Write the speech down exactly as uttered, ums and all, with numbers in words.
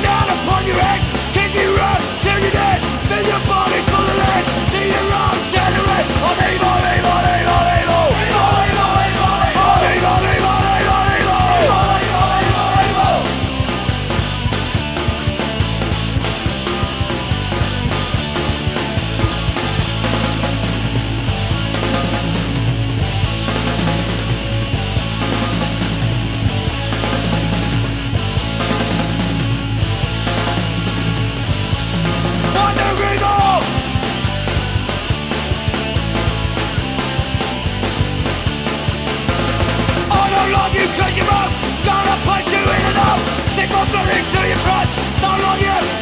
down upon your head, kick you round till you're dead, fill your body full of lead, see your lungs turn red. I'm evil, evil, evil, evil, evil, evil, evil, evil. I'm evil, evil, evil, evil, evil, evil, evil, evil. Cause your mouth, gonna punch you in the nose. Stick my bullet to your front. Don't love you.